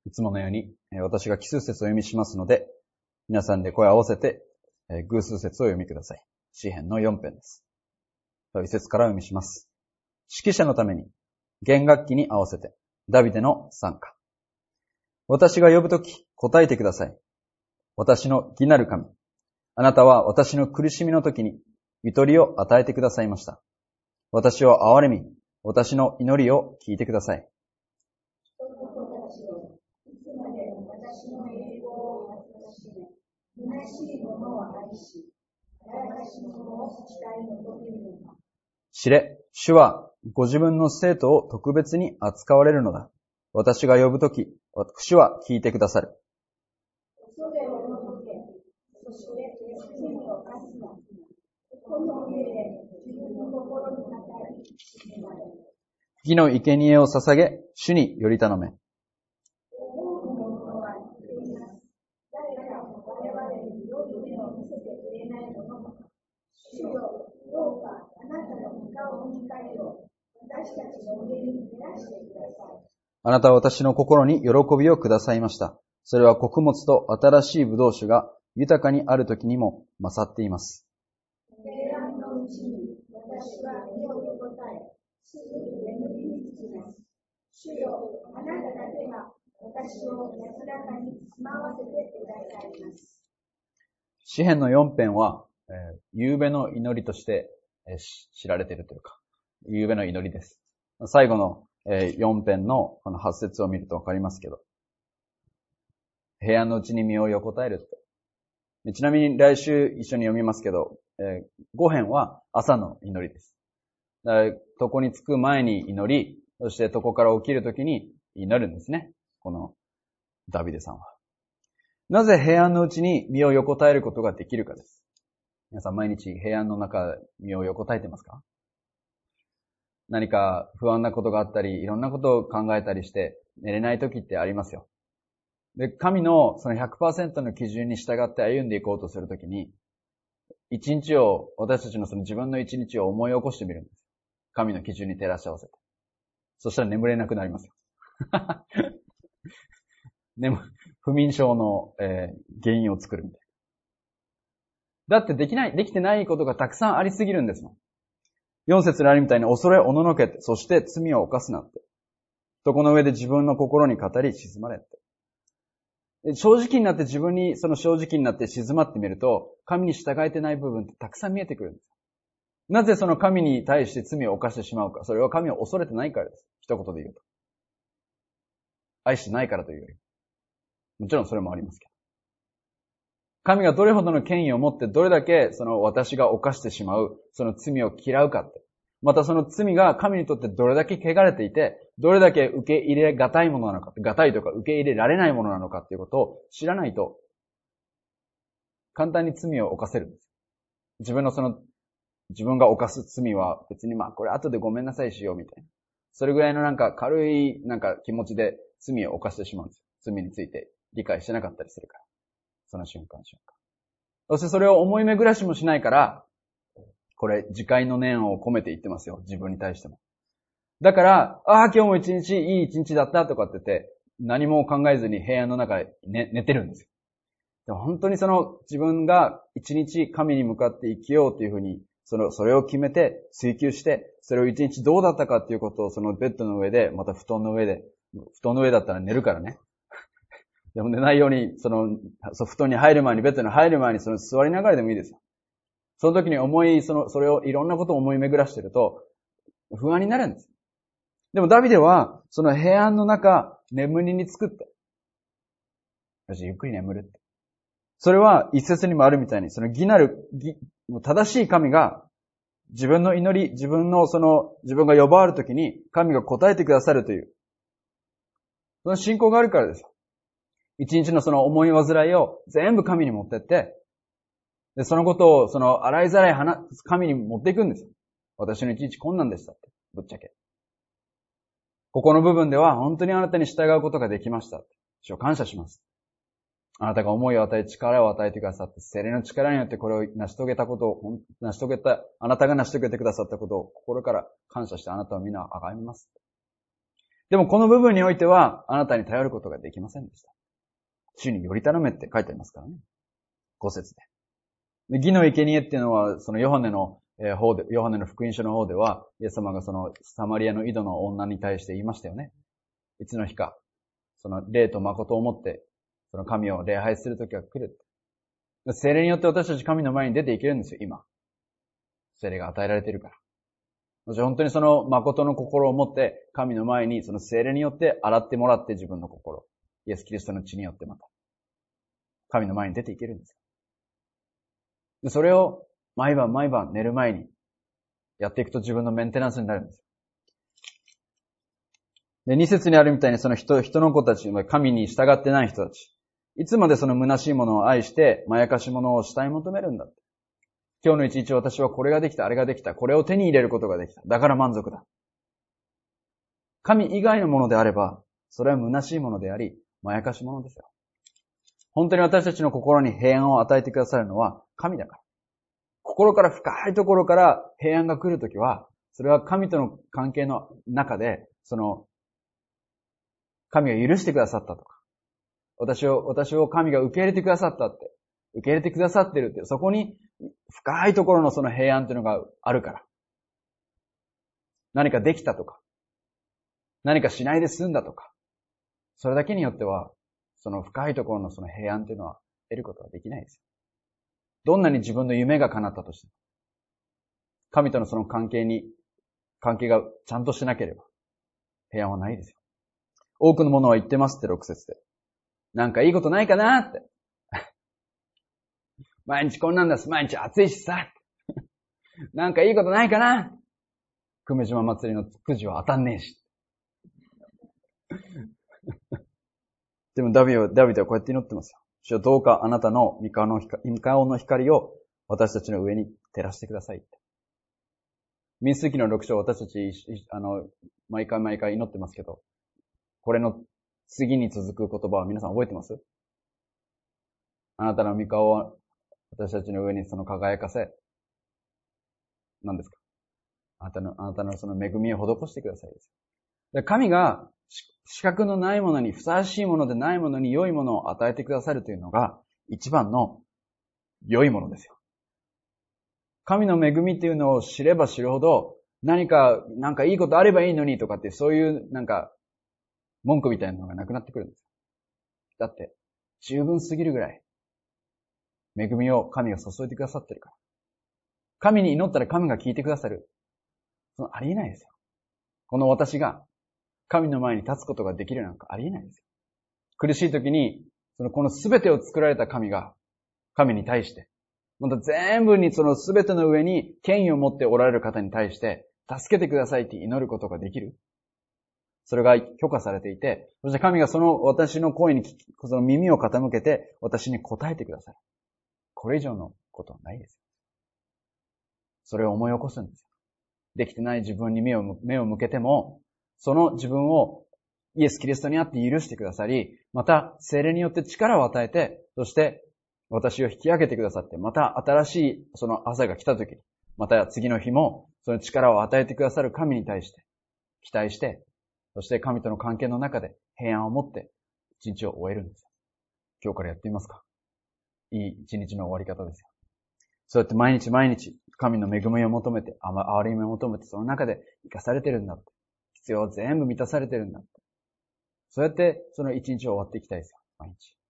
いつものように私が奇数節を読みしますので、皆さんで声を合わせて偶数節を読みください。詩編の4編です。一節から読みします。指揮者のために弦楽器に合わせてダビデの賛歌。私が呼ぶとき答えてください。私の義なる神。あなたは私の苦しみのときにゆとりを与えてくださいました。私を憐れみ、私の祈りを聞いてください。知れ、主はご自分の生徒を特別に扱われるのだ。私が呼ぶとき、主は聞いてくださる。義の生贄を捧げ、主により頼め。あなたは私の心に喜びをくださいました。それは穀物と新しい葡萄酒が豊かにあるときにも勝っています。主よ、あなただけが私を安らかに住まわせてくださいます。詩編の4編は、夕べの祈りとして、知られているというか、夕べの祈りです。最後の、4編のこの8節を見るとわかりますけど、平安のうちに身を横たえるって。ちなみに来週一緒に読みますけど、5編は朝の祈りです。だから床に着く前に祈り、そして床から起きるときに祈るんですね。このダビデさんは。なぜ平安のうちに身を横たえることができるかです。皆さん毎日平安の中身を横たえてますか？何か不安なことがあったり、いろんなことを考えたりして寝れないときってありますよ。で、神のその 100% の基準に従って歩んでいこうとするときに、私たちのその自分の一日を思い起こしてみるんです。神の基準に照らし合わせて。そしたら眠れなくなりますよ。不眠症の、原因を作るみたいな。だってできてないことがたくさんありすぎるんですもん。4節にあるみたいに恐れおののけて、そして罪を犯すなって。床の上で自分の心に語り静まれって。正直になって自分にその正直になって静まってみると、神に従えてない部分ってたくさん見えてくるんです。なぜその神に対して罪を犯してしまうか。それは神を恐れてないからです。一言で言うと。愛してないからというより。もちろんそれもありますけど。神がどれほどの権威を持ってどれだけその私が犯してしまうその罪を嫌うかって。またその罪が神にとってどれだけ汚れていて、どれだけ受け入れがたいものなのか、がたいとか受け入れられないものなのかっていうことを知らないと、簡単に罪を犯せるんです。自分が犯す罪は別にこれ後でごめんなさいしようみたいな。それぐらいの軽い気持ちで罪を犯してしまうんですよ。罪について理解してなかったりするから。その瞬間。そしてそれを思い巡らしもしないから、これ自戒の念を込めて言ってますよ。自分に対しても。だから、今日もいい一日だったとかって言って、何も考えずに部屋の中で寝てるんですよ。でも本当にその自分が一日神に向かって生きようというふうに、それを決めて追求して、それを一日どうだったかっていうことをそのベッドの上で、また布団の上だったら寝るからね。でも寝ないように、布団に入る前に、ベッドに入る前に、座りながらでもいいですよ。その時にそれをいろんなことを思い巡らしてると、不安になるんです。でもダビデは、その平安の中、眠りにつくって。よし、ゆっくり眠るって。それは一節にもあるみたいに、その正しい神が、自分の祈り、自分が呼ばわるときに、神が答えてくださるという、その信仰があるからですよ。一日のその思い煩いを全部神に持ってって、で、そのことを洗いざらい神に持っていくんですよ。私の一日こんなんでしたって。ぶっちゃけ。ここの部分では本当にあなたに従うことができました。主を感謝します。あなたが思いを与え、力を与えてくださって、聖霊の力によってこれをあなたが成し遂げてくださったことを心から感謝してあなたを皆崇めます。 でもこの部分においては、あなたに頼ることができませんでした。主により頼めって書いてありますからね。5節で。義の生贄っていうのは、そのヨハネの福音書の方では、イエス様がそのサマリアの井戸の女に対して言いましたよね。いつの日か、その霊と誠をもって、その神を礼拝する時が来る。聖霊によって私たち神の前に出ていけるんですよ、今。聖霊が与えられているから。本当にその誠の心を持って、神の前にその聖霊によって洗ってもらって自分の心。イエス・キリストの血によってまた。神の前に出ていけるんですよ。でそれを毎晩寝る前にやっていくと自分のメンテナンスになるんですよ。で、2節にあるみたいにその人の子たち、神に従ってない人たち。いつまでその虚しいものを愛して、まやかしものを慕い求めるんだ。今日の一日私はこれができた、あれができた、これを手に入れることができた。だから満足だ。神以外のものであれば、それは虚しいものであり、まやかしものですよ。本当に私たちの心に平安を与えてくださるのは神だから。心から深いところから平安が来るときは、それは神との関係の中で、神が許してくださったとか、私を神が受け入れてくださったって、受け入れてくださってるって、そこに深いところのその平安っていうのがあるから。何かできたとか、何かしないで済んだとか、それだけによっては、その深いところのその平安っていうのは得ることはできないですよ。どんなに自分の夢が叶ったとしても、神とのその関係がちゃんとしなければ、平安はないですよ。多くのものは言ってますって6節で。なんかいいことないかなって。毎日こんなんだし、毎日暑いしさ。なんかいいことないかな。久米島祭りのくじは当たんねえし。でもダビデはこうやって祈ってますよ。主よどうかあなたの御顔の光を私たちの上に照らしてください。民数記の6章私たち、毎回祈ってますけど、これの次に続く言葉は皆さん覚えてます？あなたの御顔を私たちの上にその輝かせ。何ですか？あなたのその恵みを施してくださいです。で神が資格のないものに、ふさわしいものでないものに良いものを与えてくださるというのが一番の良いものですよ。神の恵みっていうのを知れば知るほど、なんかいいことあればいいのにとかって、そういう文句みたいなのがなくなってくるんです。だって、十分すぎるぐらい、恵みを神が注いでくださってるから。神に祈ったら神が聞いてくださる。ありえないですよ。この私が神の前に立つことができるなんかありえないですよ。苦しい時に、この全てを作られた神が、神に対して、また全部にその全ての上に権威を持っておられる方に対して、助けてくださいって祈ることができる。それが許可されていて、そして神がその私の声にその耳を傾けて私に答えてくださる。これ以上のことはないです。それを思い起こすんですよ。できてない自分に目を向けても、その自分をイエス・キリストにあって許してくださり、また聖霊によって力を与えて、そして私を引き上げてくださって、また新しいその朝が来た時に、また次の日もその力を与えてくださる神に対して期待して、そして神との関係の中で平安を持って一日を終えるんです。今日からやってみますか？いい一日の終わり方ですよ。そうやって毎日神の恵みを求めて、憐れみを求めて、その中で生かされてるんだって。必要は全部満たされてるんだって。そうやってその一日を終わっていきたいですよ。毎日。